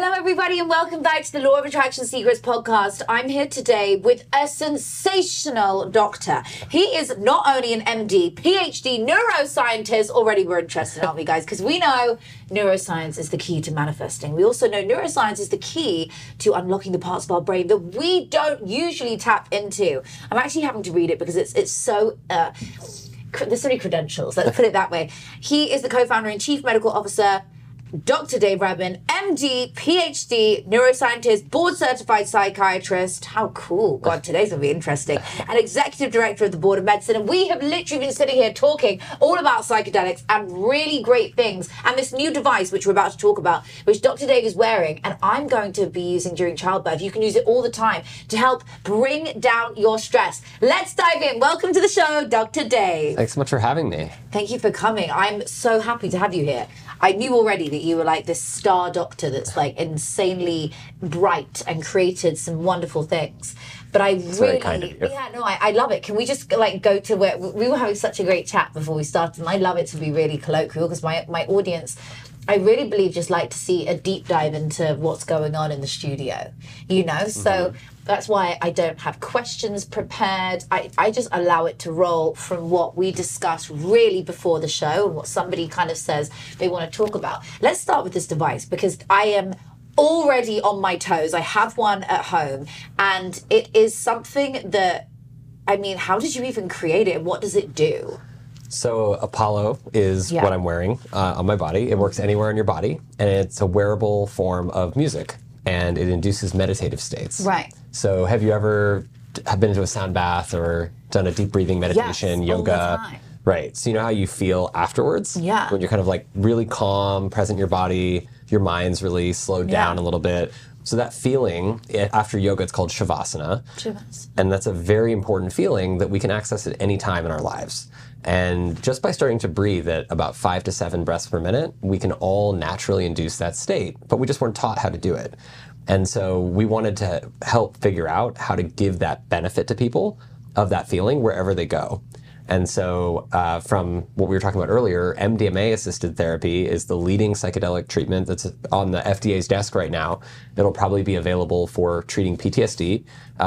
Hello, everybody, and welcome back to the Law of Attraction Secrets podcast. I'm here today with a sensational doctor. He is not only an MD, PhD, neuroscientist. Already we're interested, aren't we, guys? Because we know neuroscience is the key to manifesting. We also know neuroscience is the key to unlocking the parts of our brain that we don't usually tap into. I'm actually having to read it because it's so... there's so many credentials, let's put it that way. He is the co-founder and chief medical officer, Dr. Dave Redman, MD, PhD, neuroscientist, board-certified psychiatrist. How cool. God, today's going to be interesting. And executive director of the Board of Medicine. And we have literally been sitting here talking all about psychedelics and really great things. And this new device, which we're about to talk about, which Dr. Dave is wearing, and I'm going to be using during childbirth. You can use it all the time to help bring down your stress. Let's dive in. Welcome to the show, Dr. Dave. Thanks so much for having me. Thank you for coming. I'm so happy to have you here. I knew already that you were like this star doctor that's like insanely bright and created some wonderful things. But I That's really, very kind of you. yeah, no, I love it. Can we just like go to where we were having such a great chat before we started? And I love it to be really colloquial because my audience, I really believe, just like to see a deep dive into what's going on in the studio, you know? So that's why I don't have questions prepared. I just allow it to roll from what we discussed really before the show and what somebody kind of says they want to talk about. Let's start with this device because I am already on my toes. I have one at home and it is something that, I mean, how did you even create it? What does it do? So Apollo is what I'm wearing on my body. It works anywhere on your body, and it's a wearable form of music, and it induces meditative states. Right. So have you ever been into a sound bath or done a deep breathing meditation, Yes, yoga? all the time. Right. So you know how you feel afterwards? Yeah. When you're kind of like really calm, present in your body, your mind's really slowed down a little bit. So that feeling, after yoga, it's called Shavasana. And that's a very important feeling that we can access at any time in our lives. And just by starting to breathe at about 5 to 7 breaths per minute, we can all naturally induce that state, but we just weren't taught how to do it. And so we wanted to help figure out how to give that benefit to people of that feeling wherever they go. And so from what we were talking about earlier, MDMA-assisted therapy is the leading psychedelic treatment that's on the FDA's desk right now. It'll probably be available for treating PTSD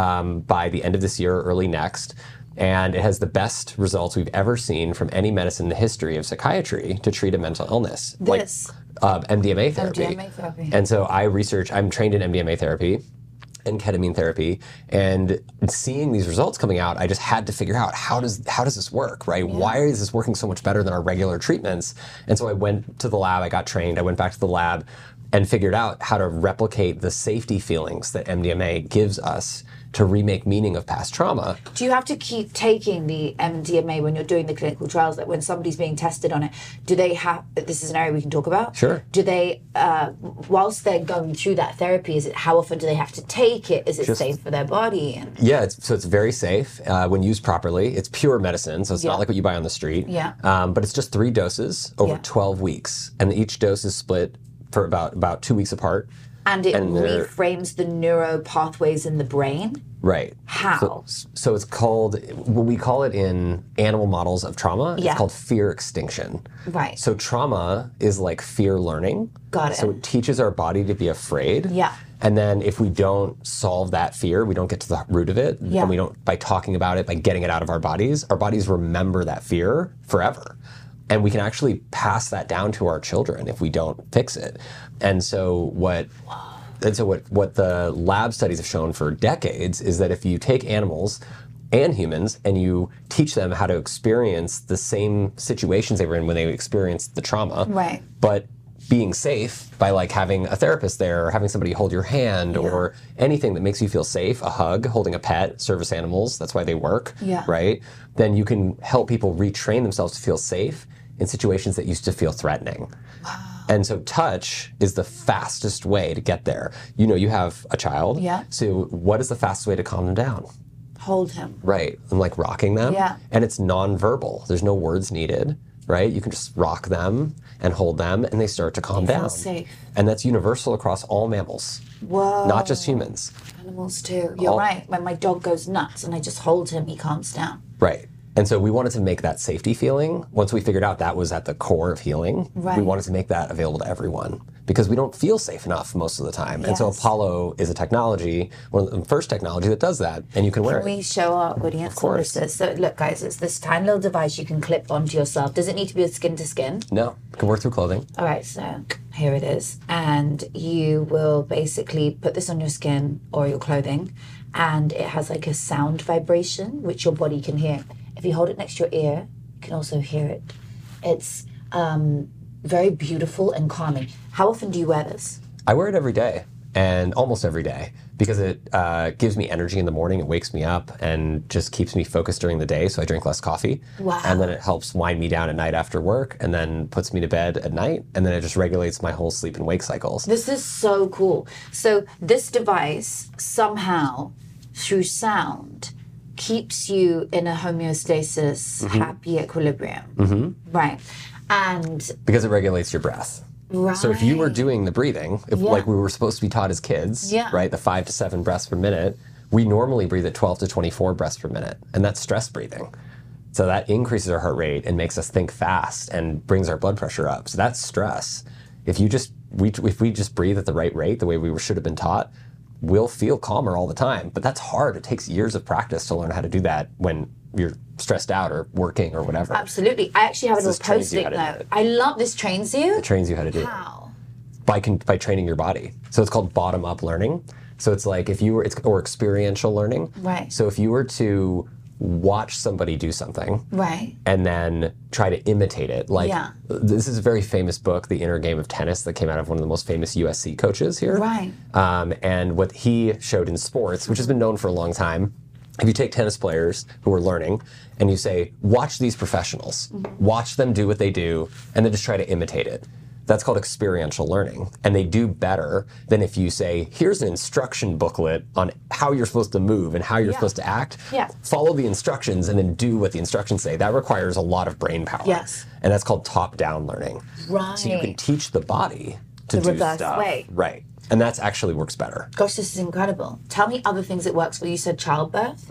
by the end of this year or early next. And it has the best results we've ever seen from any medicine in the history of psychiatry to treat a mental illness. This. Like MDMA therapy. MDMA therapy. And so I'm trained in MDMA therapy and ketamine therapy, and seeing these results coming out, I just had to figure out how does this work, right? Yeah. Why is this working so much better than our regular treatments? And so I went to the lab, I got trained, I went back to the lab and figured out how to replicate the safety feelings that MDMA gives us to remake meaning of past trauma. Do you have to keep taking the MDMA when you're doing the clinical trials, like when somebody's being tested on it? Do they have, this is an area we can talk about? Sure. Do they, whilst they're going through that therapy, how often do they have to take it? Is it safe for their body? Yeah, it's very safe when used properly. It's pure medicine, so it's not like what you buy on the street. Yeah. But it's just 3 doses over 12 weeks, and each dose is split for about 2 weeks apart. And it reframes the neuro pathways in the brain? Right. How? So it's called, what we call it in animal models of trauma, it's called fear extinction. Right. So trauma is like fear learning. Got it. So it teaches our body to be afraid. Yeah. And then if we don't solve that fear, we don't get to the root of it, and we don't, by talking about it, by getting it out of our bodies remember that fear forever. And we can actually pass that down to our children if we don't fix it. And so what the lab studies have shown for decades is that if you take animals and humans and you teach them how to experience the same situations they were in when they experienced the trauma, right, but being safe by like having a therapist there or having somebody hold your hand or anything that makes you feel safe, a hug, holding a pet, service animals, that's why they work, right? Then you can help people retrain themselves to feel safe in situations that used to feel threatening. Wow. And so touch is the fastest way to get there. You know, you have a child. Yeah. So what is the fastest way to calm them down? Hold him. Right. And like rocking them. Yeah. And it's nonverbal. There's no words needed, right? You can just rock them and hold them and they start to calm down. Feel safe. And that's universal across all mammals. Whoa. Not just humans. Animals too. You're right. When my dog goes nuts and I just hold him, he calms down. Right. And so we wanted to make that safety feeling, once we figured out that was at the core of healing, we wanted to make that available to everyone. because we don't feel safe enough most of the time. And so Apollo is a technology, one of the first technology that does that, and you can wear it. Can we show our audience? Of course. So look, guys, it's this tiny little device you can clip onto yourself. Does it need to be a skin to skin? No, it can work through clothing. All right, so here it is. And you will basically put this on your skin or your clothing, and it has like a sound vibration, which your body can hear. If you hold it next to your ear, you can also hear it. It's very beautiful and calming. How often do you wear this? I wear it every day, and almost every day, because it gives me energy in the morning, it wakes me up, and just keeps me focused during the day, so I drink less coffee. Wow. And then it helps wind me down at night after work, and then puts me to bed at night, and then it just regulates my whole sleep and wake cycles. This is so cool. So this device somehow, through sound, keeps you in a homeostasis, happy equilibrium. Right. And because it regulates your breath. right. So if you were doing the breathing, like we were supposed to be taught as kids, right, the 5 to 7 breaths per minute, we normally breathe at 12 to 24 breaths per minute, and that's stress breathing. So that increases our heart rate and makes us think fast and brings our blood pressure up. So that's stress. If we just breathe at the right rate, the way we should have been taught, we'll feel calmer all the time. But that's hard. It takes years of practice to learn how to do that when you're stressed out or working or whatever. Absolutely. I actually have a little post-it note. I love this. Trains you? It trains you how to do it. How? By training your body. So it's called bottom-up learning. So it's like if you were, or experiential learning. Right. So if you were to watch somebody do something, right, and then try to imitate it, like this is a very famous book, The Inner Game of Tennis, that came out of one of the most famous USC coaches here. Right. And what he showed in sports, which has been known for a long time, if you take tennis players who are learning and you say, watch these professionals, watch them do what they do, and then just try to imitate it. That's called experiential learning. And they do better than if you say, here's an instruction booklet on how you're supposed to move and how you're supposed to act. Follow the instructions and then do what the instructions say. That requires a lot of brain power. Yes. And that's called top-down learning. Right. So you can teach the body to do reverse stuff. way. Right. And that actually works better. Gosh, this is incredible. Tell me other things it works for. You said childbirth?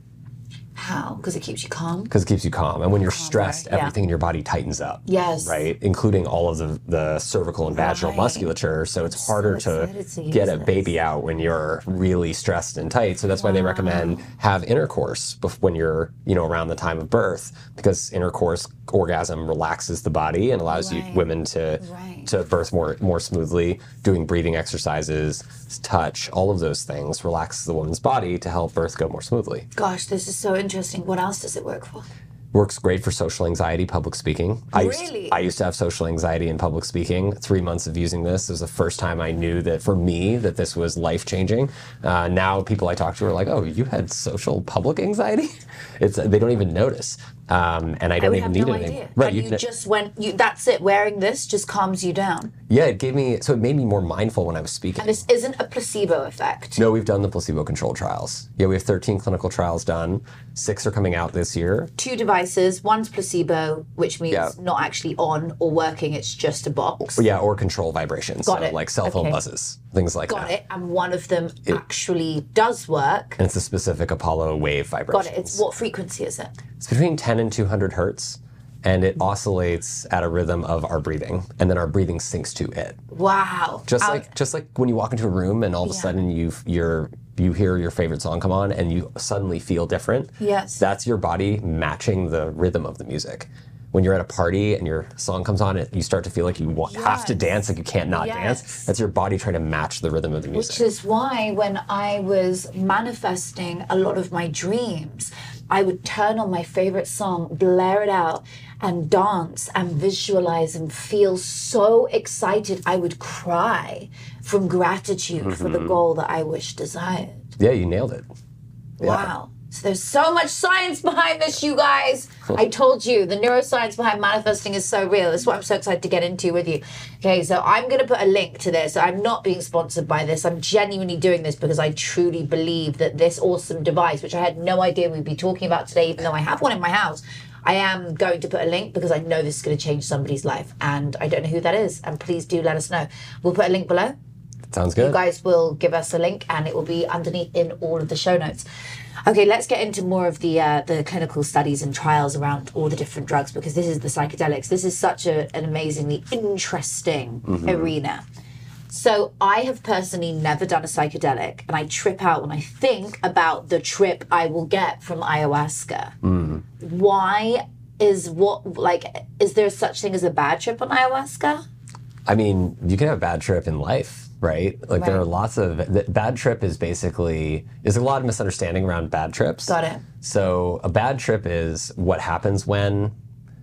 How? Because it keeps you calm? Because it keeps you calm. And when you're stressed, everything in your body tightens up. Yes. Right? Including all of the cervical and vaginal musculature. So it's harder to get a baby out when you're really stressed and tight. So that's why they recommend have intercourse when you're, around the time of birth, because intercourse, orgasm relaxes the body and allows you women to birth more smoothly. Doing breathing exercises, touch, all of those things relaxes the woman's body to help birth go more smoothly. Gosh, this is so interesting. What else does it work for? Works great for social anxiety, public speaking. Really? I used to have social anxiety and public speaking. 3 months of using this was the first time I knew that for me that this was life-changing. Now people I talk to are like, oh, you had social public anxiety? They don't even notice. And I don't even need anything. Idea. Right. And you just that's it, wearing this just calms you down. Yeah, it made me more mindful when I was speaking. And this isn't a placebo effect. No, we've done the placebo-controlled trials. Yeah, we have 13 clinical trials done. 6 are coming out this year. 2 devices, one's placebo, which means not actually on or working, it's just a box. Yeah, or control vibrations. Got it. Like cell phone buzzes, things like that. Got it. And one of them actually does work. And it's a specific Apollo wave vibration. Got it. It's what frequency is it? It's between 10 and 200 hertz, and it oscillates at a rhythm of our breathing, and then our breathing syncs to it. Wow. Just like when you walk into a room and all of a sudden you hear your favorite song come on and you suddenly feel different. Yes. That's your body matching the rhythm of the music. When you're at a party and your song comes on, you start to feel like you have to dance, like you can't not dance. That's your body trying to match the rhythm of the music. Which is why when I was manifesting a lot of my dreams, I would turn on my favorite song, blare it out, and dance and visualize and feel so excited I would cry from gratitude for the goal that I desired. Yeah, you nailed it. Wow. So there's so much science behind this, you guys. I told you, the neuroscience behind manifesting is so real. That's what I'm so excited to get into with you. Okay, so I'm going to put a link to this. I'm not being sponsored by this. I'm genuinely doing this because I truly believe that this awesome device, which I had no idea we'd be talking about today, even though I have one in my house, I am going to put a link because I know this is going to change somebody's life. And I don't know who that is. And please do let us know. We'll put a link below. Sounds good. You guys will give us a link and it will be underneath in all of the show notes. Okay, let's get into more of the clinical studies and trials around all the different drugs, because this is the psychedelics. This is such an amazingly interesting arena. So I have personally never done a psychedelic, and I trip out when I think about the trip I will get from ayahuasca. Why is there such thing as a bad trip on ayahuasca? I mean, you can have a bad trip in life, right? Like there are lots of, bad trip is basically, there's a lot of misunderstanding around bad trips. Got it. So a bad trip is what happens when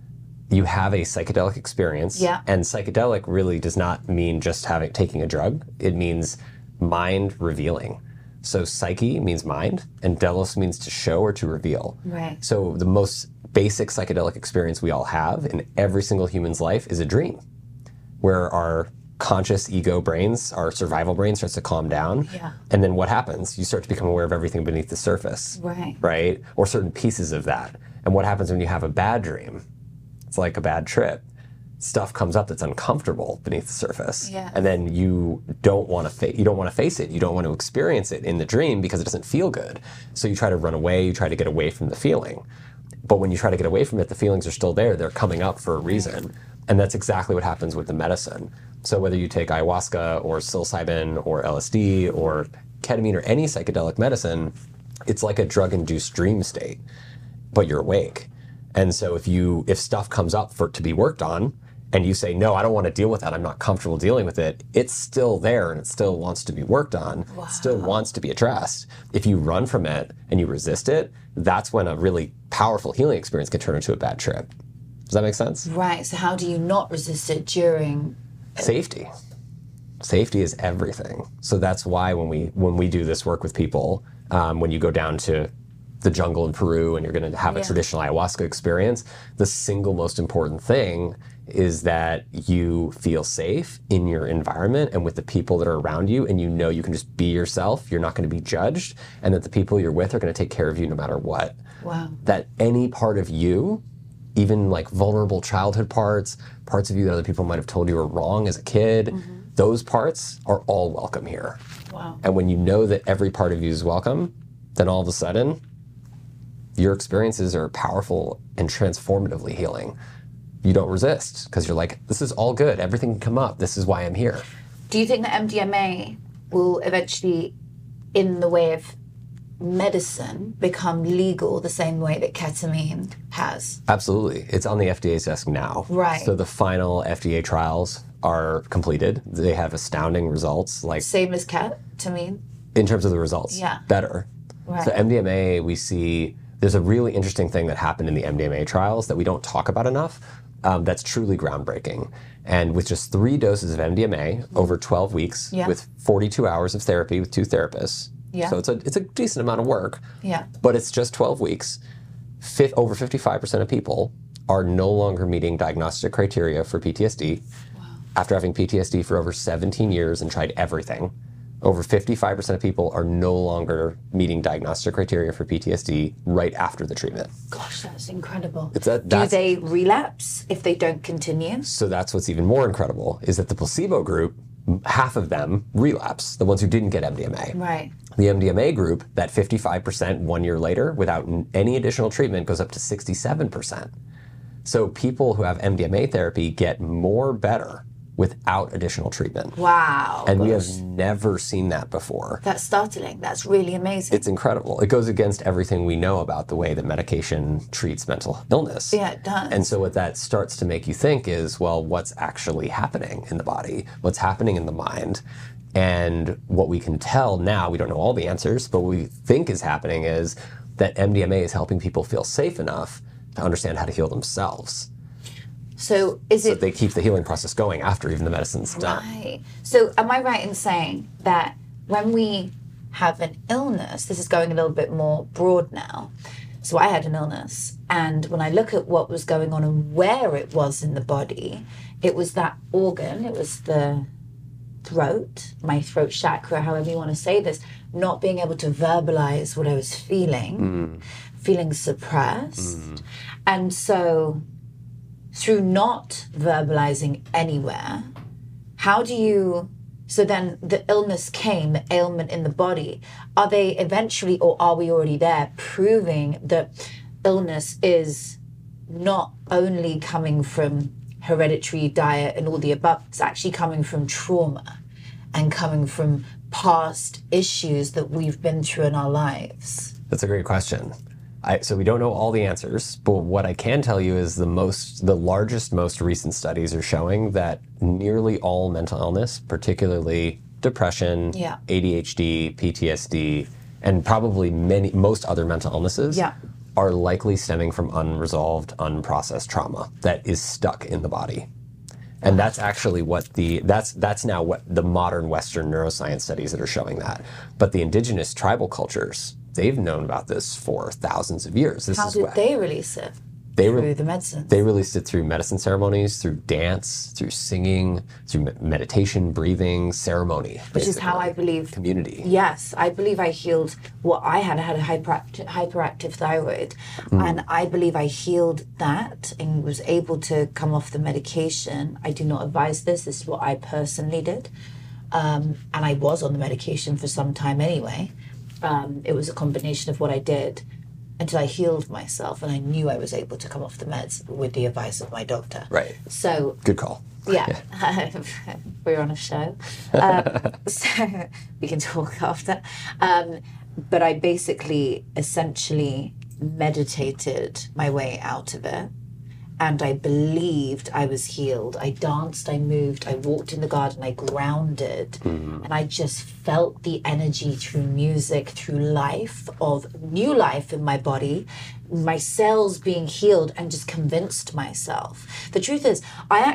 you have a psychedelic experience. Yeah. And psychedelic really does not mean just taking a drug. It means mind revealing. So psyche means mind, and delos means to show or to reveal. Right. So the most basic psychedelic experience we all have in every single human's life is a dream, where our conscious ego brains, our survival brain starts to calm down. Yeah. And then what happens? You start to become aware of everything beneath the surface. Right. Right? Or certain pieces of that. And what happens when you have a bad dream? It's like a bad trip. Stuff comes up that's uncomfortable beneath the surface. Yeah. And then you don't want to face it. You don't want to experience it in the dream because it doesn't feel good. So you try to run away, you try to get away from the feeling. But when you try to get away from it, the feelings are still there. They're coming up for a reason. And that's exactly what happens with the medicine. So whether you take ayahuasca or psilocybin or LSD or ketamine or any psychedelic medicine, it's like a drug-induced dream state, but you're awake. And so if stuff comes up to be worked on, and you say, no, I don't want to deal with that, I'm not comfortable dealing with it, it's still there and it still wants to be worked on, it still wants to be addressed. If you run from it and you resist it, that's when a really powerful healing experience can turn into a bad trip. Does that make sense? Right. So how do you not resist it during? Safety. Safety is everything. So that's why when we do this work with people, when you go down to the jungle in Peru and you're going to have a traditional ayahuasca experience, the single most important thing is that you feel safe in your environment and with the people that are around you, and you know you can just be yourself, you're not going to be judged, and that the people you're with are going to take care of you no matter what. Wow. That any part of you, even like vulnerable childhood parts of you that other people might have told you were wrong as a kid, those parts are all welcome here. Wow. And when you know that every part of you is welcome, then all of a sudden, your experiences are powerful and transformatively healing. You don't resist because you're like, this is all good. Everything can come up. This is why I'm here. Do you think that MDMA will eventually, in the way of medicine, become legal the same way that ketamine has? Absolutely. It's on the FDA's desk now. Right. So the final FDA trials are completed. They have astounding results. Like Same as ketamine? in terms of the results. Yeah. Better. Right. So MDMA, we see there's a really interesting thing that happened in the MDMA trials that we don't talk about enough. That's truly groundbreaking. And with just 3 doses of MDMA over 12 weeks, with 42 hours of therapy with 2 therapists. Yeah. So it's a decent amount of work. Yeah. But it's just 12 weeks. Over 55% of people are no longer meeting diagnostic criteria for PTSD. Wow. After having PTSD for over 17 years and tried everything. Over 55% of people are no longer meeting diagnostic criteria for PTSD right after the treatment. Gosh, that's incredible. Do they relapse if they don't continue? So that's what's even more incredible, is that the placebo group, half of them relapse, the ones who didn't get MDMA. Right. The MDMA group, that 55% 1 year later, without any additional treatment, goes up to 67%. So people who have MDMA therapy get more better without additional treatment. Wow. And we have never seen that before. That's startling. That's really amazing. It's incredible. It goes against everything we know about the way that medication treats mental illness. Yeah, it does. And so what that starts to make you think is, well, what's actually happening in the body? What's happening in the mind? And what we can tell now, we don't know all the answers, but what we think is happening is that MDMA is helping people feel safe enough to understand how to heal themselves. So they keep the healing process going after even the medicine's done. Right. So am I right in saying that when we have an illness, this is going a little bit more broad now. So I had an illness, and when I look at what was going on and where it was in the body, it was that organ, it was the throat, my throat chakra, however you want to say this, not being able to verbalize what I was feeling, feeling suppressed. And so through not verbalizing anywhere, so then the illness came, the ailment in the body. Are they eventually, or are we already there, proving that illness is not only coming from hereditary, diet, and all the above, it's actually coming from trauma? and coming from past issues that we've been through in our lives? That's a great question. So we don't know all the answers, but what I can tell you is the largest, most recent studies are showing that nearly all mental illness, particularly depression, ADHD, PTSD, and probably most other mental illnesses, are likely stemming from unresolved, unprocessed trauma that is stuck in the body. And that's actually what that's now what the modern Western neuroscience studies that are showing that. But the indigenous tribal cultures, they've known about this for thousands of years. How did they release it? Through the medicine. They released it through medicine ceremonies, through dance, through singing, through meditation, breathing, ceremony. Which is how I believe. Community. Yes, I believe I healed what I had. I had a hyperactive thyroid, and I believe I healed that and was able to come off the medication. I do not advise this. This is what I personally did, and I was on the medication for some time anyway. It was a combination of what I did until I healed myself, and I knew I was able to come off the meds with the advice of my doctor. Right. So good call. Yeah, we're on a show, so we can talk after. But I basically, essentially, meditated my way out of it. And I believed I was healed. I danced, I moved, I walked in the garden, I grounded. And I just felt the energy through music, through life, of new life in my body, my cells being healed, and just convinced myself. The truth is,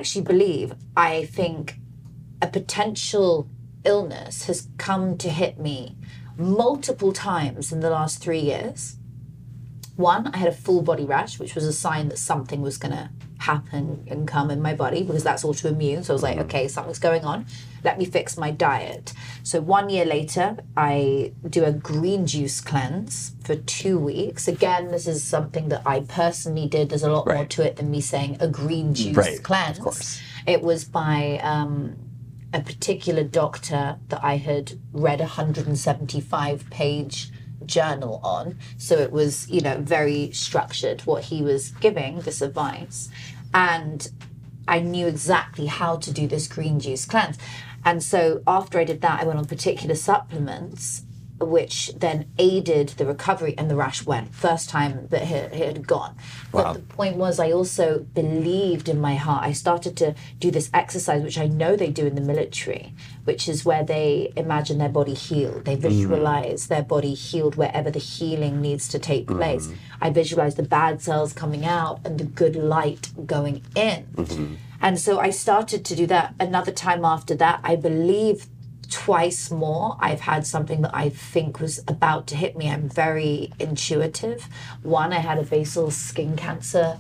I think a potential illness has come to hit me multiple times in the last 3 years. One, I had a full body rash, which was a sign that something was going to happen and come in my body, because that's autoimmune. So I was like, okay, something's going on. Let me fix my diet. So 1 year later, I do a green juice cleanse for 2 weeks. Again, this is something that I personally did. There's a lot more to it than me saying a green juice cleanse. Of course. It was by a particular doctor that I had read a 175-page journal on, so it was, very structured what he was giving, this advice, and I knew exactly how to do this green juice cleanse. And so after I did that, I went on particular supplements which then aided the recovery, and the rash went. First time that it had gone. But the point was, I also believed in my heart. I started to do this exercise, which I know they do in the military, which is where they imagine their body healed. They visualize their body healed wherever the healing needs to take place. I visualize the bad cells coming out and the good light going in. And so I started to do that. Another time after that, I believe twice more, I've had something that I think was about to hit me. I'm very intuitive. One, I had a basal skin cancer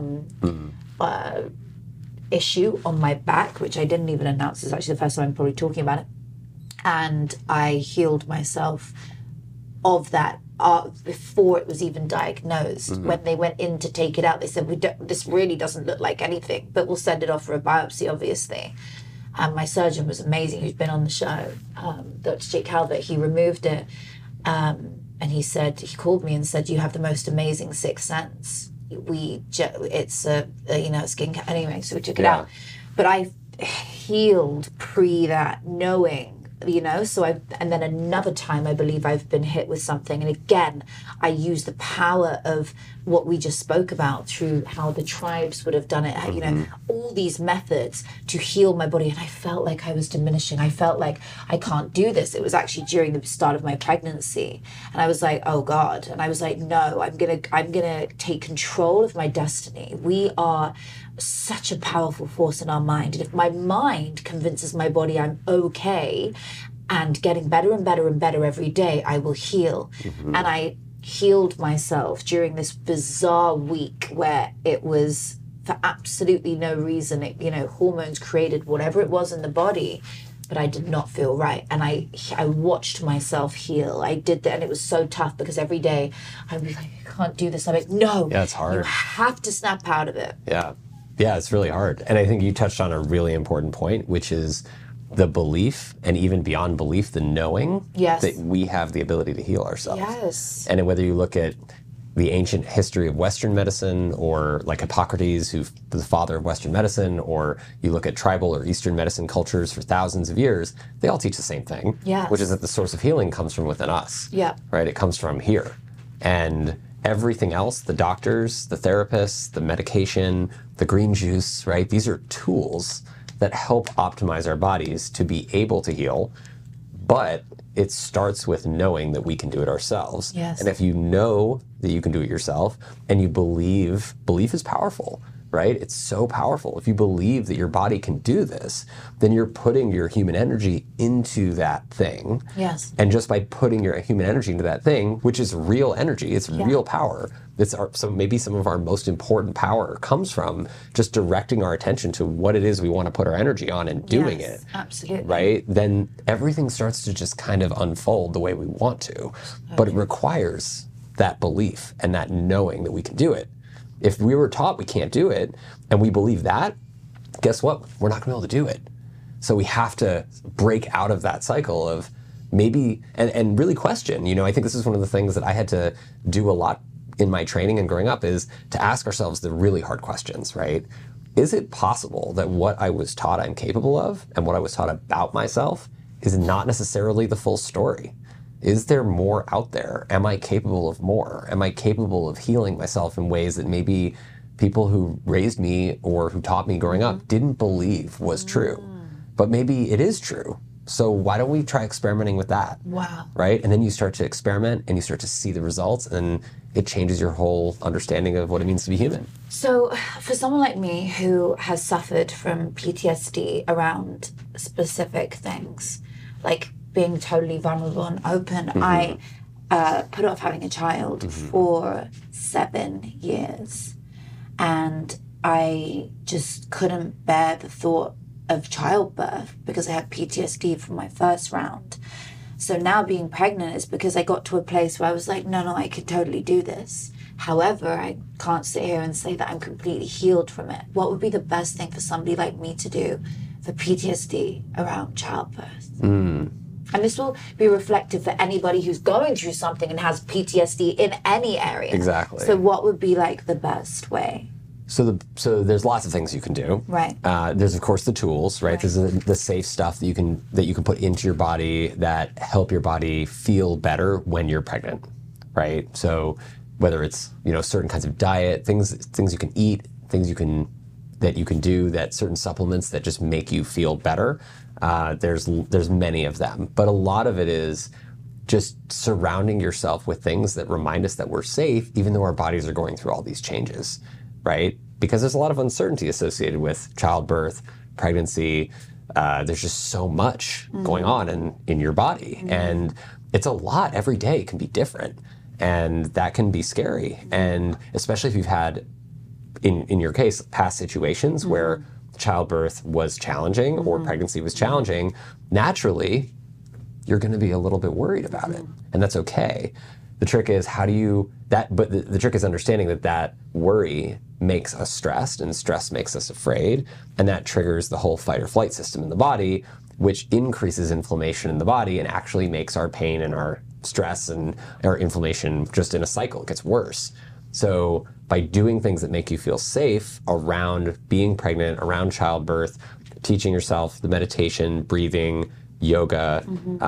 issue on my back, which I didn't even announce. It's actually the first time I'm probably talking about it. And I healed myself of that before it was even diagnosed. When they went in to take it out, they said, this really doesn't look like anything, but we'll send it off for a biopsy, obviously. And my surgeon was amazing, who's been on the show, Dr. Jake Calvert. He removed it, and he called me and said, you have the most amazing sixth sense. It's a skin cancer. Anyway, so we took it out. But I healed pre that, knowing, and then another time I believe I've been hit with something, and again I use the power of what we just spoke about through how the tribes would have done it, all these methods to heal my body, and I felt like I was diminishing. I felt like I can't do this. It was actually during the start of my pregnancy, and I was like, oh God. And I was like, no, I'm gonna take control of my destiny. We are such a powerful force in our mind, and if my mind convinces my body I'm okay and getting better and better and better every day, I will heal. And I healed myself during this bizarre week where it was for absolutely no reason. Hormones created whatever it was in the body, but I did not feel right. And I watched myself heal. I did that, and it was so tough because every day I'd be like, I can't do this. I'm like, no, it's hard. You have to snap out of it. Yeah, it's really hard. And I think you touched on a really important point, which is the belief, and even beyond belief, the knowing that we have the ability to heal ourselves. Yes. And whether you look at the ancient history of Western medicine, or like Hippocrates, who's the father of Western medicine, or you look at tribal or Eastern medicine cultures for thousands of years, they all teach the same thing, Yes. which is that the source of healing comes from within us, Yeah. right? It comes from here. And everything else, the doctors, the therapists, the medication, the green juice, right? These are tools that help optimize our bodies to be able to heal, but it starts with knowing that we can do it ourselves. Yes. And if you know that you can do it yourself and you believe is powerful, right? It's so powerful. If you believe that your body can do this, then you're putting your human energy into that thing. Yes. And just by putting your human energy into that thing, which is real energy, it's real power. So maybe some of our most important power comes from just directing our attention to what it is we want to put our energy on and doing Yes, it. absolutely. Right? Then everything starts to just kind of unfold the way we want to. But it requires that belief and that knowing that we can do it. If we were taught we can't do it and we believe that, guess what? We're not going to be able to do it. So we have to break out of that cycle of maybe, and really question. I think this is one of the things that I had to do a lot in my training and growing up, is to ask ourselves the really hard questions, right? Is it possible that what I was taught I'm capable of and what I was taught about myself is not necessarily the full story? Is there more out there? Am I capable of more? Am I capable of healing myself in ways that maybe people who raised me or who taught me growing up didn't believe was true? But maybe it is true. So why don't we try experimenting with that? Wow. Right? And then you start to experiment and you start to see the results, and it changes your whole understanding of what it means to be human. So for someone like me who has suffered from PTSD around specific things, like being totally vulnerable and open, I put off having a child for 7 years. And I just couldn't bear the thought of childbirth because I had PTSD from my first round. So now being pregnant is because I got to a place where I was like, no, I could totally do this. However, I can't sit here and say that I'm completely healed from it. What would be the best thing for somebody like me to do for PTSD around childbirth? And this will be reflective for anybody who's going through something and has PTSD in any area. Exactly. So what would be like the best way? So there's lots of things you can do. Right. There's of course the tools, right? There's the safe stuff that you can put into your body that help your body feel better when you're pregnant, right? So whether it's certain kinds of diet, things you can eat, things that you can do, that certain supplements that just make you feel better. There's many of them, but a lot of it is just surrounding yourself with things that remind us that we're safe, even though our bodies are going through all these changes, right? Because there's a lot of uncertainty associated with childbirth, pregnancy. There's just so much going on in your body, and it's a lot. Every day can be different, and that can be scary. And especially if you've had, in your case, past situations where childbirth was challenging or pregnancy was challenging, naturally, you're going to be a little bit worried about it, and that's okay. The trick is but the trick is understanding that worry makes us stressed, and stress makes us afraid, and that triggers the whole fight or flight system in the body, which increases inflammation in the body and actually makes our pain and our stress and our inflammation just in a cycle. It gets worse. So by doing things that make you feel safe around being pregnant, around childbirth, teaching yourself the meditation, breathing, yoga,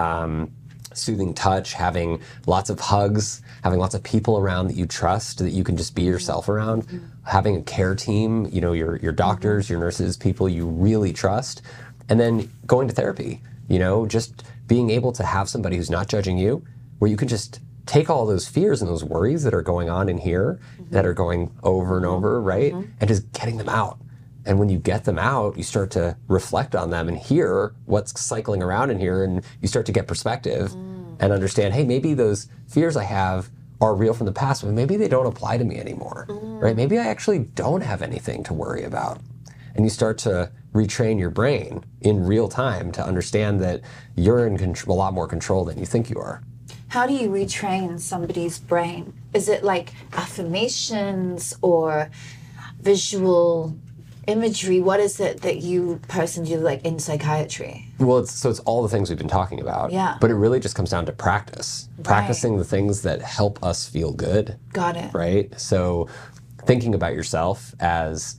soothing touch, having lots of hugs, having lots of people around that you trust, that you can just be yourself around, having a care team, your doctors, your nurses, people you really trust, and then going to therapy, just being able to have somebody who's not judging you, where you can just take all those fears and those worries that are going on in here, that are going over and over, right? And just getting them out. And when you get them out, you start to reflect on them and hear what's cycling around in here, and you start to get perspective and understand, hey, maybe those fears I have are real from the past, but maybe they don't apply to me anymore, right? Maybe I actually don't have anything to worry about. And you start to retrain your brain in real time to understand that you're in control, a lot more control than you think you are. How do you retrain somebody's brain? Is it like affirmations or visual imagery, what is it that you personally do like in psychiatry? Well, it's all the things we've been talking about. Yeah. But it really just comes down to practice. Practicing the things that help us feel good. Got it. Right? So thinking about yourself as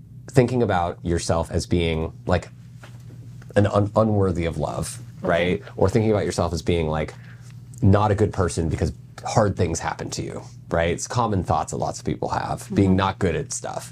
being like unworthy of love, right? Or thinking about yourself as being like not a good person because hard things happen to you, right? It's common thoughts that lots of people have, being not good at stuff.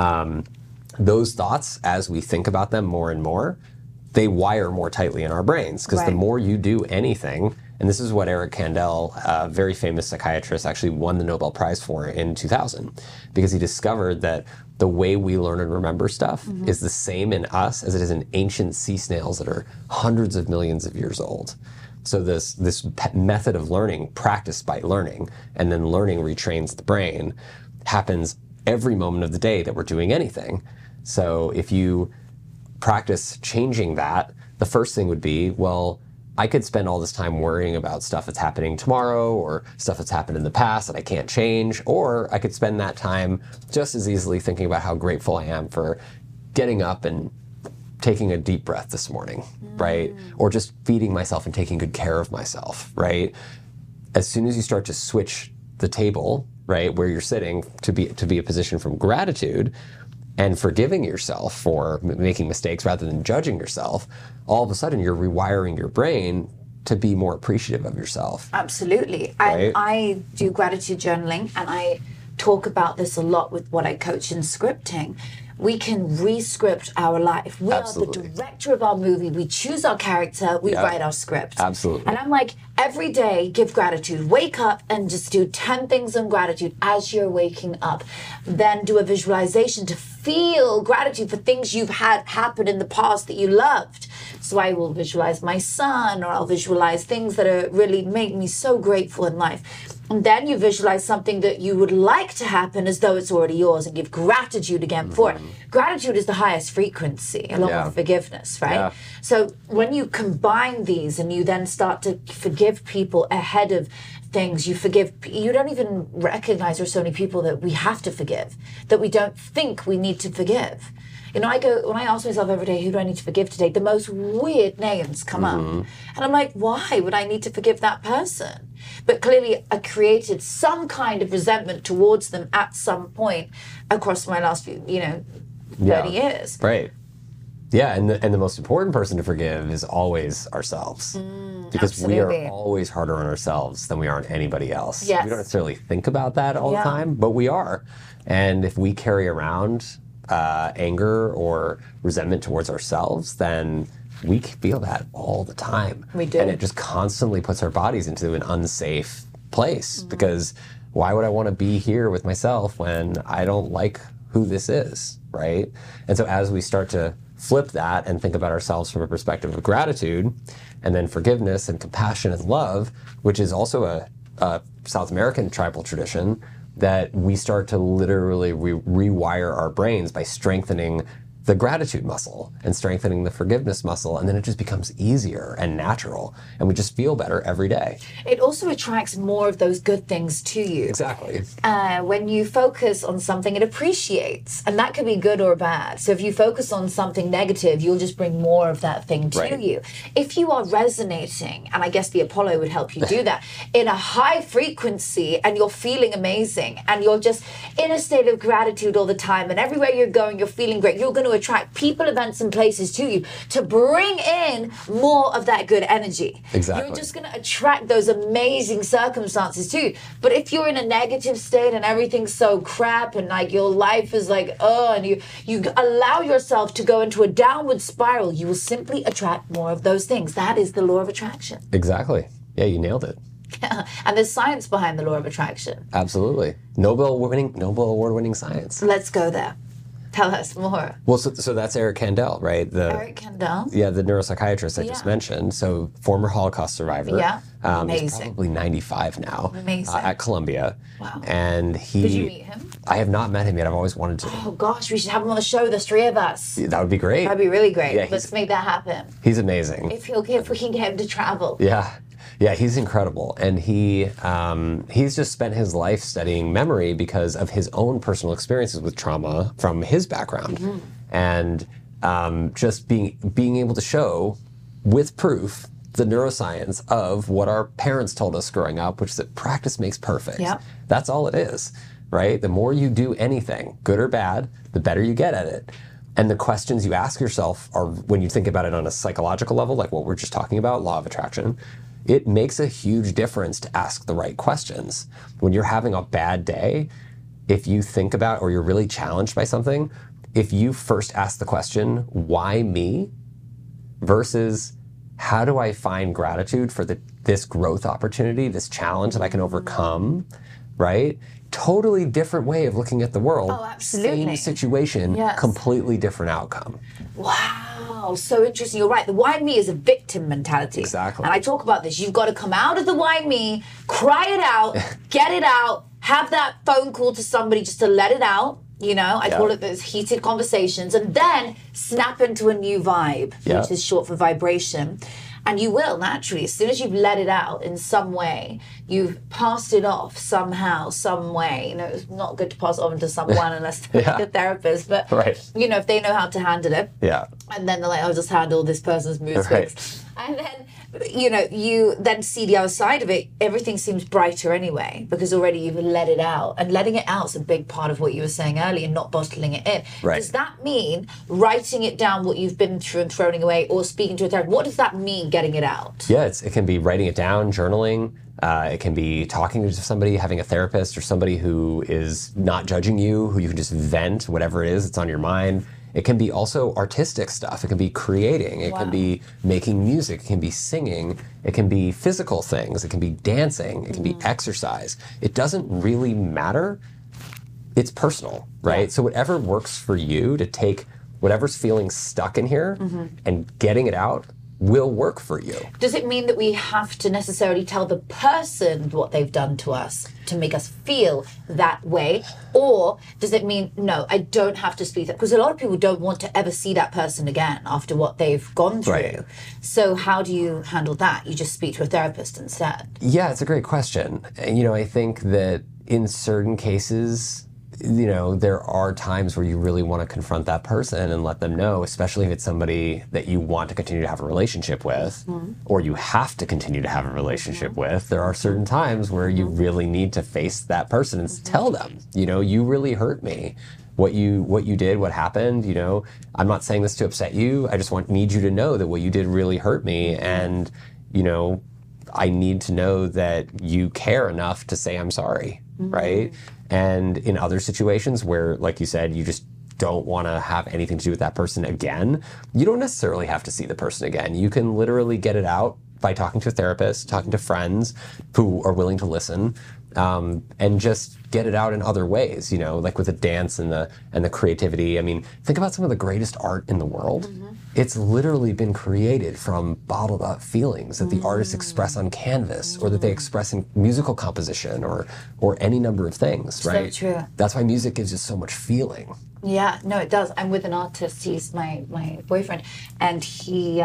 Those thoughts, as we think about them more and more, they wire more tightly in our brains because the more you do anything, and this is what Eric Kandel, a very famous psychiatrist, actually won the Nobel Prize for in 2000, because he discovered that the way we learn and remember stuff is the same in us as it is in ancient sea snails that are hundreds of millions of years old. So this method of learning, practiced by learning, and then learning retrains the brain, happens every moment of the day that we're doing anything. So if you practice changing that, the first thing would be, well, I could spend all this time worrying about stuff that's happening tomorrow or stuff that's happened in the past that I can't change, or I could spend that time just as easily thinking about how grateful I am for getting up and taking a deep breath this morning, right? Or just feeding myself and taking good care of myself, right? As soon as you start to switch the table, right, where you're sitting to be a position from gratitude and forgiving yourself for making mistakes rather than judging yourself, all of a sudden you're rewiring your brain to be more appreciative of yourself. Absolutely. Right? I do gratitude journaling, and I talk about this a lot with what I coach in scripting. We can re-script our life. We are the director of our movie. We choose our character. We write our script. Absolutely. And I'm like, every day, give gratitude. Wake up and just do 10 things on gratitude as you're waking up. Then do a visualization to feel gratitude for things you've had happen in the past that you loved. So I will visualize my son, or I'll visualize things that are really make me so grateful in life. And then you visualize something that you would like to happen as though it's already yours, and give gratitude again for it. Gratitude is the highest frequency, along with forgiveness, right? Yeah. So when you combine these and you then start to forgive people ahead of things, you don't even recognize there's so many people that we have to forgive, that we don't think we need to forgive. You know, when I ask myself every day, who do I need to forgive today? The most weird names come up. And I'm like, why would I need to forgive that person? But clearly I created some kind of resentment towards them at some point across my last few, 30 years. Right. Yeah, and the most important person to forgive is always ourselves. Because we are always harder on ourselves than we are on anybody else. Yes. We don't necessarily think about that all the time, but we are. And if we carry around anger or resentment towards ourselves, then we feel that all the time. We do. And it just constantly puts our bodies into an unsafe place, because why would I want to be here with myself when I don't like who this is, right? And so as we start to flip that and think about ourselves from a perspective of gratitude, and then forgiveness and compassion and love, which is also a South American tribal tradition, that we start to literally rewire our brains by strengthening the gratitude muscle and strengthening the forgiveness muscle, and then it just becomes easier and natural, and we just feel better every day. It also attracts more of those good things to you. Exactly. When you focus on something, it appreciates, and that could be good or bad. So if you focus on something negative, you'll just bring more of that thing to you. If you are resonating, and I guess the Apollo would help you do that, in a high frequency, and you're feeling amazing, and you're just in a state of gratitude all the time, and everywhere you're going, you're feeling great, you're going to attract people, events, and places to you to bring in more of that good energy. Exactly. You're just going to attract those amazing circumstances to you. But if you're in a negative state and everything's so crap, and like your life is like, and you allow yourself to go into a downward spiral, you will simply attract more of those things. That is the law of attraction. Exactly. Yeah, you nailed it. And there's science behind the law of attraction. Absolutely. Nobel Award-winning science. Let's go there. Tell us more. Well, so that's Eric Kandel, right? Eric Kandel? Yeah, the neuropsychiatrist I just mentioned. So former Holocaust survivor. Yeah, He's amazing. probably 95 now. Amazing. At Columbia. Wow. And he... Did you meet him? I have not met him yet. I've always wanted to. Oh gosh, we should have him on the show, there's 3 of us. That would be great. That'd be really great. Yeah, Let's make that happen. He's amazing. If we can get him to travel. Yeah. Yeah, he's incredible, and he's just spent his life studying memory because of his own personal experiences with trauma from his background, and just being able to show with proof the neuroscience of what our parents told us growing up, which is that practice makes perfect. Yep. That's all it is, right? The more you do anything, good or bad, the better you get at it. And the questions you ask yourself are, when you think about it on a psychological level, like what we're just talking about, law of attraction, it makes a huge difference to ask the right questions. When you're having a bad day, if you think about, or you're really challenged by something, if you first ask the question, why me? Versus, how do I find gratitude for this growth opportunity, this challenge that I can overcome, right? Totally different way of looking at the world. Oh, absolutely. Same situation, Yes. completely different outcome. Wow, so interesting. You're right. The why me is a victim mentality. Exactly. And I talk about this. You've got to come out of the why me, cry it out, get it out, have that phone call to somebody just to let it out. You know, I call it those heated conversations, and then snap into a new vibe, which is short for vibration. And you will naturally, as soon as you've let it out in some way, you've passed it off somehow, some way. You know, it's not good to pass it on to someone unless they're like a therapist, but, you know, if they know how to handle it. Yeah. And then they're like, I'll just handle this person's mood swings. And then, you know, you then see the other side of it. Everything seems brighter anyway, because already you've let it out. And letting it out is a big part of what you were saying earlier, not bottling it in. Right. Does that mean writing it down, what you've been through and throwing away, or speaking to a therapist? What does that mean, getting it out? Yeah, it can be writing it down, journaling. It can be talking to somebody, having a therapist or somebody who is not judging you, who you can just vent whatever it is that's on your mind. It can be also artistic stuff. It can be creating. It can be making music. It can be singing. It can be physical things. It can be dancing. It can be exercise. It doesn't really matter. It's personal, right? So whatever works for you to take whatever's feeling stuck in here and getting it out will work for you. Does it mean that we have to necessarily tell the person what they've done to us to make us feel that way? Or does it mean, no, I don't have to speak that? Because a lot of people don't want to ever see that person again after what they've gone through. Right. So how do you handle that? You just speak to a therapist instead? Yeah, it's a great question. You know, I think that in certain cases, you know, there are times where you really want to confront that person and let them know, especially if it's somebody that you want to continue to have a relationship with, or you have to continue to have a relationship with. There are certain times where you really need to face that person and tell them, you know, you really hurt me. What you did, what happened, you know, I'm not saying this to upset you. I just need you to know that what you did really hurt me, and, you know, I need to know that you care enough to say I'm sorry, right? And in other situations where, like you said, you just don't want to have anything to do with that person again, you don't necessarily have to see the person again. You can literally get it out by talking to a therapist, talking to friends who are willing to listen, and just get it out in other ways, you know, like with the dance and the creativity. I mean, think about some of the greatest art in the world. It's literally been created from bottled up feelings that the artists express on canvas, or that they express in musical composition, or any number of things, right? So true. That's why music gives you so much feeling. Yeah, no, it does. I'm with an artist. He's my boyfriend, and he,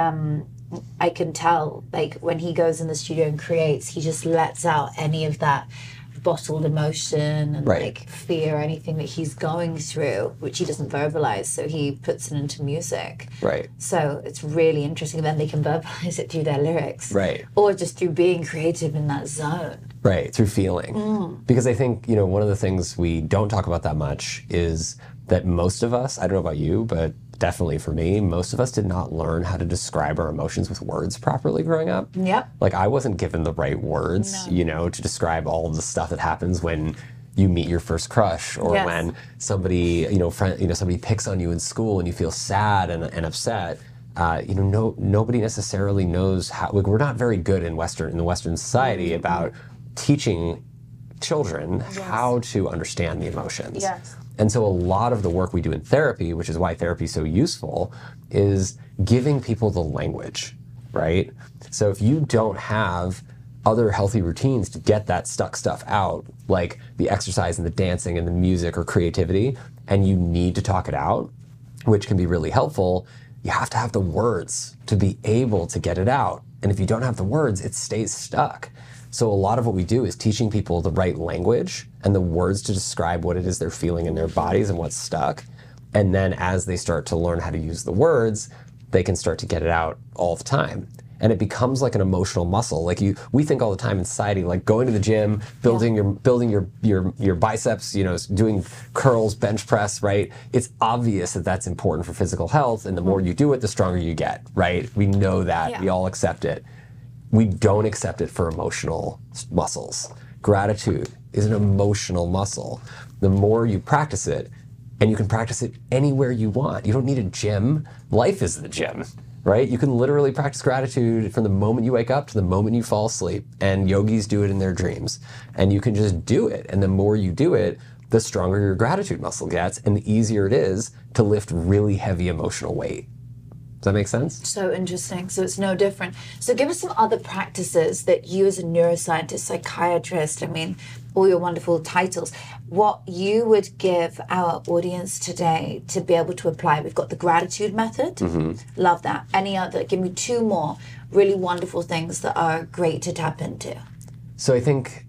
I can tell, like, when he goes in the studio and creates, he just lets out any of that bottled emotion and like fear, anything that he's going through, which he doesn't verbalize, so he puts it into music. Right. So it's really interesting. Then they can verbalize it through their lyrics. Right. Or just through being creative in that zone. Right, through feeling. Because I think, you know, one of the things we don't talk about that much is that most of us, I don't know about you, but definitely for me, most of us did not learn how to describe our emotions with words properly growing up. Yep. Like, I wasn't given the right words, you know, to describe all of the stuff that happens when you meet your first crush, or when somebody, somebody picks on you in school and you feel sad and upset. Nobody necessarily knows how. Like, we're not very good in the Western society about teaching children how to understand the emotions. Yes. And so a lot of the work we do in therapy, which is why therapy is so useful, is giving people the language, right? So if you don't have other healthy routines to get that stuck stuff out, like the exercise and the dancing and the music or creativity, and you need to talk it out, which can be really helpful, you have to have the words to be able to get it out. And if you don't have the words, it stays stuck. So a lot of what we do is teaching people the right language and the words to describe what it is they're feeling in their bodies and what's stuck. And then as they start to learn how to use the words, they can start to get it out all the time. And it becomes like an emotional muscle. Like we think all the time in society, like going to the gym, building your biceps, doing curls, bench press, right? It's obvious that that's important for physical health, and the more you do it, the stronger you get, right? We know that. Yeah. We all accept it. We don't accept it for emotional muscles. Gratitude is an emotional muscle. The more you practice it, and you can practice it anywhere you want. You don't need a gym. Life is the gym. Right? You can literally practice gratitude from the moment you wake up to the moment you fall asleep. And yogis do it in their dreams. And you can just do it. And the more you do it, the stronger your gratitude muscle gets and the easier it is to lift really heavy emotional weight. Does that make sense? So interesting. So it's no different. So give us some other practices that you as a neuroscientist, psychiatrist, all your wonderful titles, what you would give our audience today to be able to apply. We've got the gratitude method. Mm-hmm. Love that. Any other? Give me two more really wonderful things that are great to tap into. So I think,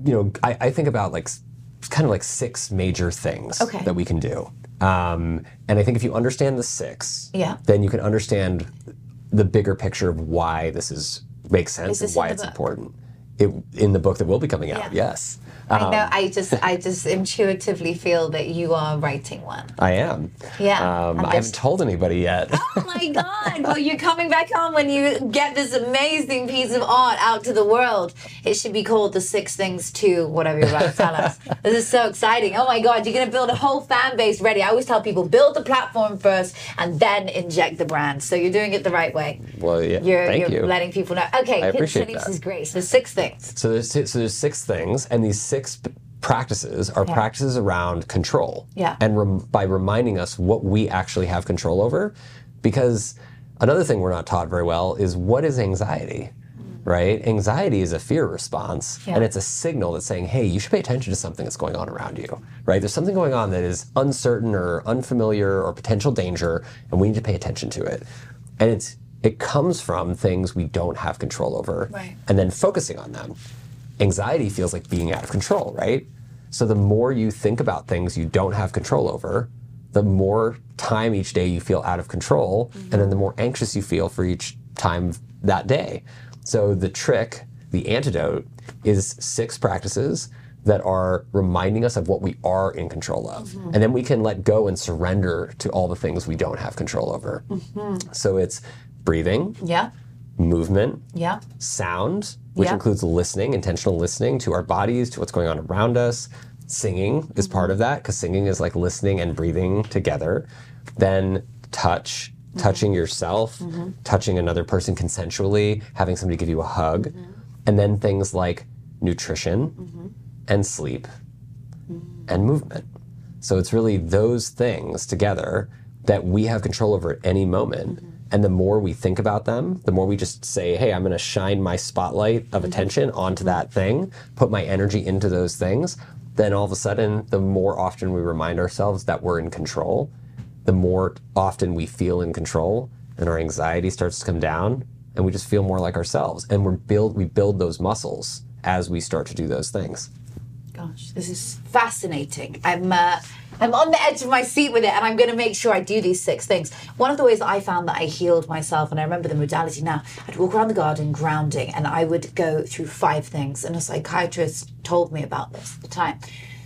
I think about kind of like 6 major things that we can do. And I think if you understand the 6, then you can understand the bigger picture of why this makes sense and why it's important. In the book that will be coming out, yes. I know. I just intuitively feel that you are writing one. I am. Yeah. I haven't told anybody yet. Oh my God! Well, you're coming back on when you get this amazing piece of art out to the world. It should be called The 6 Things to whatever you're about to tell us. This is so exciting. Oh my God! You're going to build a whole fan base ready. I always tell people build the platform first and then inject the brand. So you're doing it the right way. Well, yeah. Thank you. You're letting people know. Okay. I appreciate that. This is great. So 6 things. So there's 6 things, and these 6 practices are practices around control. Yeah. And by reminding us what we actually have control over, because another thing we're not taught very well is what is anxiety, right? Anxiety is a fear response, and it's a signal that's saying, hey, you should pay attention to something that's going on around you, right? There's something going on that is uncertain or unfamiliar or potential danger, and we need to pay attention to it. And it comes from things we don't have control over, and then focusing on them. Anxiety feels like being out of control, right? So the more you think about things you don't have control over, the more time each day you feel out of control, and then the more anxious you feel for each time that day. So the trick, the antidote, is 6 practices that are reminding us of what we are in control of. And then we can let go and surrender to all the things we don't have control over. So it's breathing, movement, sound, which includes listening, intentional listening to our bodies, to what's going on around us. Singing is part of that, because singing is like listening and breathing together. Then touching yourself, touching another person consensually, having somebody give you a hug. And then things like nutrition and sleep and movement. So it's really those things together that we have control over at any moment. And the more we think about them, the more we just say, hey, I'm going to shine my spotlight of attention onto that thing, put my energy into those things, then all of a sudden, the more often we remind ourselves that we're in control, the more often we feel in control, and our anxiety starts to come down, and we just feel more like ourselves. And we build those muscles as we start to do those things. Gosh, this is fascinating. I'm on the edge of my seat with it, and I'm going to make sure I do these 6 things. One of the ways I found that I healed myself, and I remember the modality now, I'd walk around the garden grounding, and I would go through 5 things, and a psychiatrist told me about this at the time.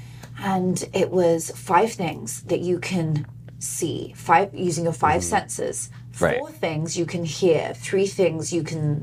And it was 5 things that you can see, 5 using your 5 senses, 4 things you can hear, 3 things you can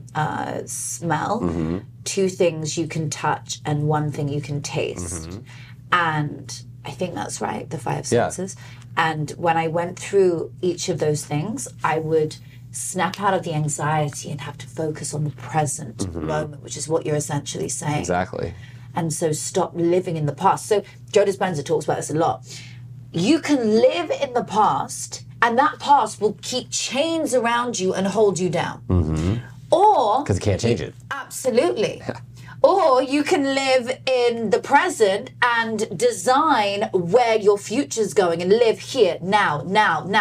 smell, 2 things you can touch, and 1 thing you can taste. And I think that's right, the 5 senses. And when I went through each of those things, I would snap out of the anxiety and have to focus on the present moment, which is what you're essentially saying. Exactly. And so stop living in the past. So Joe Dispenza talks about this a lot. You can live in the past, and that past will keep chains around you and hold you down. Or... because you can't change it. Absolutely. Or you can live in the present and design where your future's going and live here, now.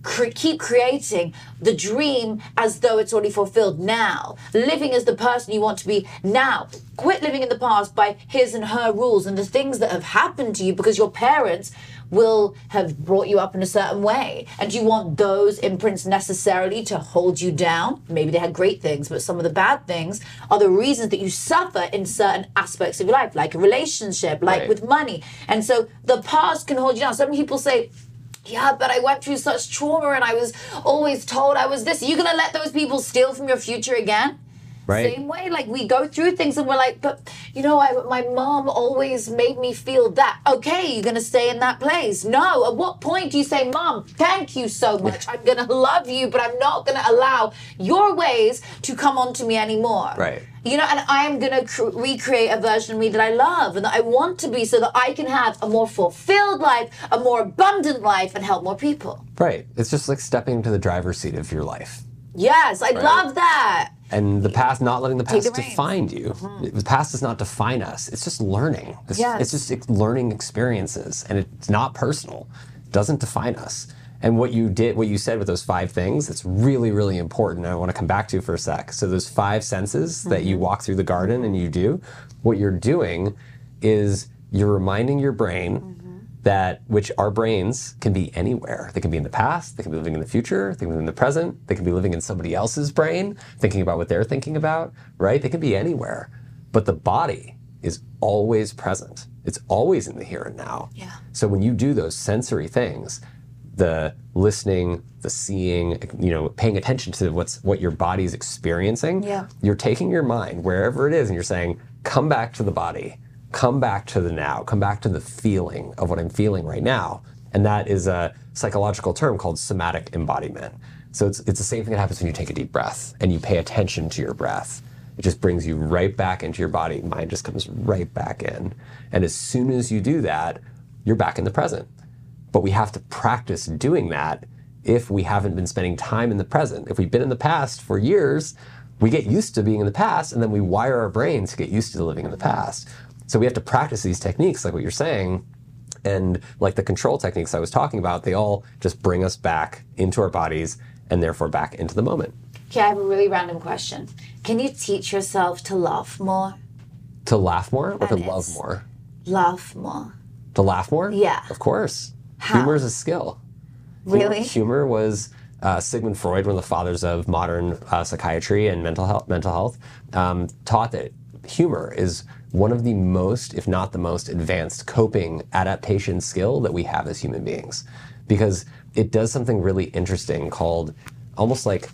keep creating the dream as though it's already fulfilled now. Living as the person you want to be now. Quit living in the past by his and her rules and the things that have happened to you because your parents will have brought you up in a certain way. And do you want those imprints necessarily to hold you down? Maybe they had great things, but some of the bad things are the reasons that you suffer in certain aspects of your life, like a relationship, like with money. And so the past can hold you down. Some people say, yeah, but I went through such trauma and I was always told I was this. Are you going to let those people steal from your future again? Right. Same way, like we go through things and we're like, but my mom always made me feel that. Okay, you're going to stay in that place. No, at what point do you say, Mom, thank you so much. I'm going to love you, but I'm not going to allow your ways to come onto me anymore. Right. And I'm going to recreate a version of me that I love and that I want to be so that I can have a more fulfilled life, a more abundant life, and help more people. Right. It's just like stepping into the driver's seat of your life. Yes, I love that. And the past, not letting the past reins. define you. Mm-hmm. The past does not define us. It's just learning. It's just learning experiences, and it's not personal. It doesn't define us. And what you said with those 5 things, it's really, really important. I want to come back to for a sec. So those 5 senses that you walk through the garden and you do, what you're doing is you're reminding your brain that which our brains can be anywhere. They can be in the past, they can be living in the future, they can be in the present, they can be living in somebody else's brain, thinking about what they're thinking about, right? They can be anywhere. But the body is always present. It's always in the here and now. Yeah. So when you do those sensory things, the listening, the seeing, paying attention to what your body's experiencing, you're taking your mind wherever it is and you're saying, come back to the body. Come back to the now, come back to the feeling of what I'm feeling right now. And that is a psychological term called somatic embodiment. So it's the same thing that happens when you take a deep breath and you pay attention to your breath. It just brings you right back into your body. Mind just comes right back in. And as soon as you do that, you're back in the present. But we have to practice doing that if we haven't been spending time in the present. If we've been in the past for years, we get used to being in the past and then we wire our brains to get used to living in the past. So we have to practice these techniques, like what you're saying, and like the control techniques I was talking about, they all just bring us back into our bodies and therefore back into the moment. Okay, I have a really random question. Can you teach yourself to laugh more? To laugh more or to love more? Laugh more. To laugh more? Yeah. Of course. How? Humor is a skill. Really? Humor was Sigmund Freud, one of the fathers of modern psychiatry and mental health, taught that humor is one of the most, if not the most advanced coping adaptation skill that we have as human beings. Because it does something really interesting called almost like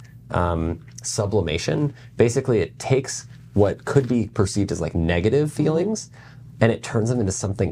sublimation. Basically, it takes what could be perceived as like negative feelings and it turns them into something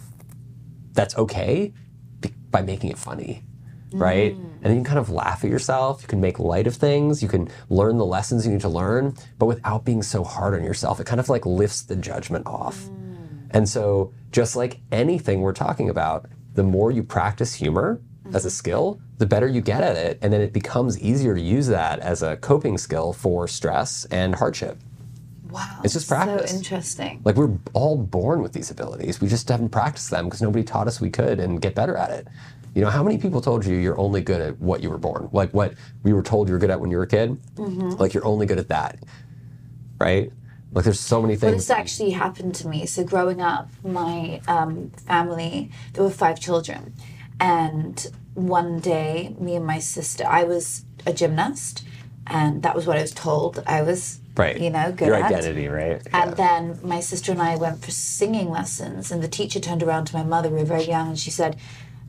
that's okay by making it funny, right? And then you can kind of laugh at yourself, you can make light of things, you can learn the lessons you need to learn, but without being so hard on yourself. It kind of like lifts the judgment off. And so just like anything we're talking about, the more you practice humor as a skill, the better you get at it. And then it becomes easier to use that as a coping skill for stress and hardship. Wow. It's just practice. So interesting. Like we're all born with these abilities. We just haven't practiced them because nobody taught us we could and get better at it. You know, how many people told you you're only good at what you were born? Like what we were told you were good at when you were a kid? Like you're only good at that, right? Like there's so many things. Well, this actually happened to me. So growing up, my family, there were 5 children. And one day, me and my sister, I was a gymnast. And that was what I was told I was, right. good Your at. identity, right? And then my sister and I went for singing lessons. And the teacher turned around to my mother, we were very young, and she said,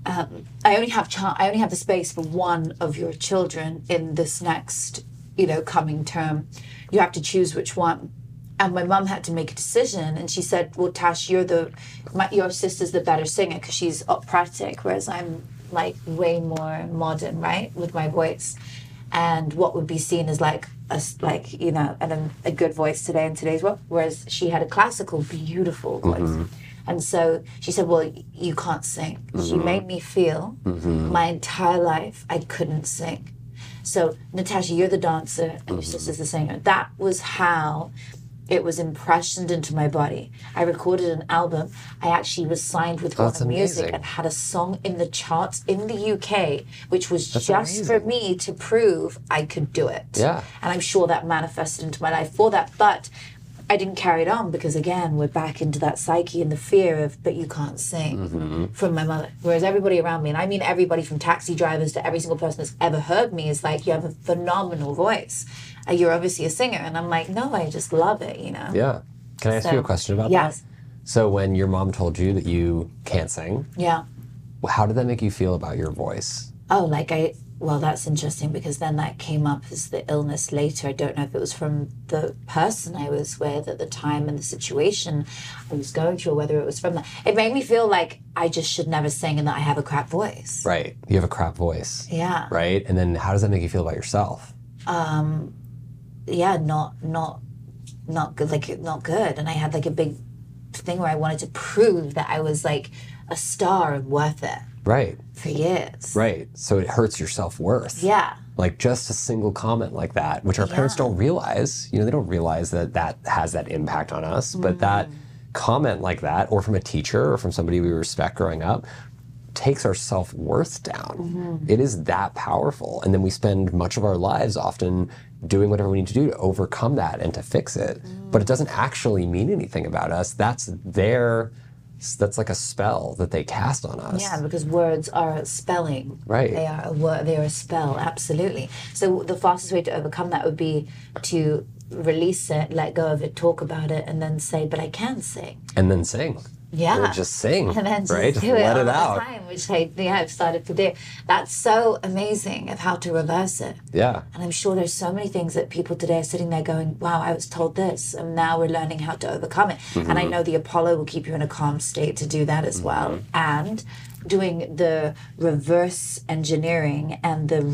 I only have the space for one of your children in this next, coming term. You have to choose which one. And my mum had to make a decision, and she said, "Well, Tash, your sister's the better singer because she's operatic, whereas I'm like way more modern, right, with my voice, and what would be seen as like a good voice today in today's world, whereas she had a classical, beautiful voice." And so she said, "Well, you can't sing." She made me feel my entire life I couldn't sing. So, Natasha, you're the dancer and your sister's the singer. That was how it was impressioned into my body. I recorded an album. I actually was signed with Warner Music and had a song in the charts in the UK, which was just for me to prove I could do it. Yeah. And I'm sure that manifested into my life for that. But I didn't carry it on because, again, we're back into that psyche and the fear of, but you can't sing, from my mother. Whereas everybody around me, and I mean everybody from taxi drivers to every single person that's ever heard me, is like, you have a phenomenal voice. You're obviously a singer. And I'm like, no, I just love it, you know? Yeah. Can I ask you a question about that? So when your mom told you that you can't sing, how did that make you feel about your voice? Oh, well, that's interesting because then that came up as the illness later. I don't know if it was from the person I was with at the time and the situation I was going through, or whether it was from that. It made me feel like I just should never sing and that I have a crap voice. Right. You have a crap voice. Yeah. Right? And then how does that make you feel about yourself? Yeah, not good, not good. And I had like a big thing where I wanted to prove that I was like a star and worth it. Right. For years. Right. So it hurts your self-worth. Yeah. Like just a single comment like that, which our parents don't realize, they don't realize that that has that impact on us. But that comment like that, or from a teacher or from somebody we respect growing up, takes our self-worth down. It is that powerful. And then we spend much of our lives often doing whatever we need to do to overcome that and to fix it. But it doesn't actually mean anything about us. That's like a spell that they cast on us. Yeah, because words are spelling. Right. They are a word. They are a spell. Absolutely. So the fastest way to overcome that would be to release it, let go of it, talk about it, and then say, "But I can sing." And then sing. Yeah. Or just sing. And then just right? do Just it let all it the out. time, which I've started to do. That's so amazing of how to reverse it. Yeah. And I'm sure there's so many things that people today are sitting there going, wow, I was told this, and now we're learning how to overcome it. And I know the Apollo will keep you in a calm state to do that as well. And doing the reverse engineering and the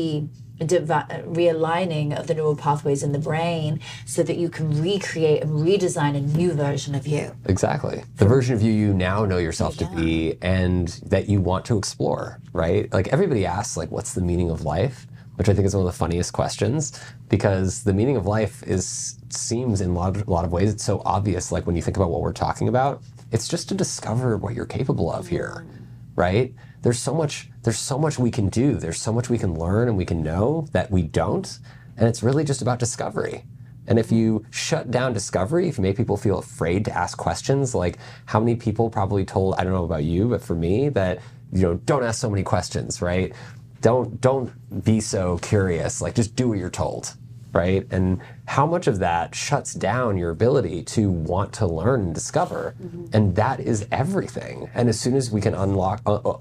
realigning of the neural pathways in the brain so that you can recreate and redesign a new version of you. Exactly. The version of you now know yourself to be and that you want to explore, right? Like everybody asks, like, what's the meaning of life? Which I think is one of the funniest questions, because the meaning of life seems in a lot of ways, it's so obvious. Like when you think about what we're talking about, it's just to discover what you're capable of here, right? There's so much we can do. There's so much we can learn and we can know that we don't. And it's really just about discovery. And if you shut down discovery, if you make people feel afraid to ask questions, like how many people probably told, I don't know about you, but for me, that, don't ask so many questions, right? Don't be so curious, like just do what you're told, right? And how much of that shuts down your ability to want to learn and discover. And that is everything. And as soon as we can unlock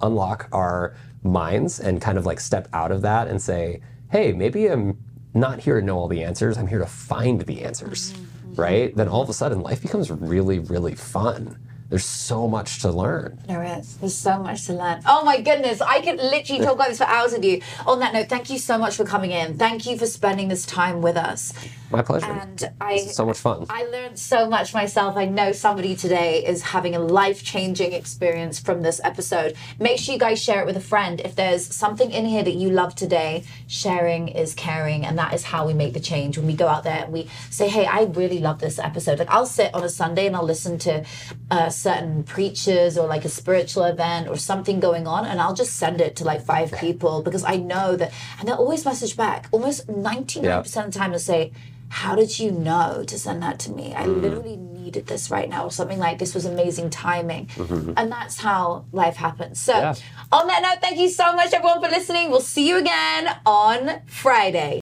our minds and kind of like step out of that and say, hey, maybe I'm not here to know all the answers, I'm here to find the answers, right? Then all of a sudden life becomes really, really fun. There's so much to learn. There is. There's so much to learn. Oh my goodness. I could literally talk about this for hours with you. On that note, thank you so much for coming in. Thank you for spending this time with us. My pleasure. And this is so much fun. I learned so much myself. I know somebody today is having a life-changing experience from this episode. Make sure you guys share it with a friend. If there's something in here that you love today, sharing is caring, and that is how we make the change. When we go out there and we say, hey, I really love this episode. Like I'll sit on a Sunday and I'll listen to certain preachers or like a spiritual event or something going on, and I'll just send it to like 5 people because I know that, and they'll always message back. Almost 99% of the time they'll say, how did you know to send that to me? I literally needed this right now, or something like this was amazing timing. And that's how life happens. So on that note, thank you so much everyone for listening. We'll see you again on Friday.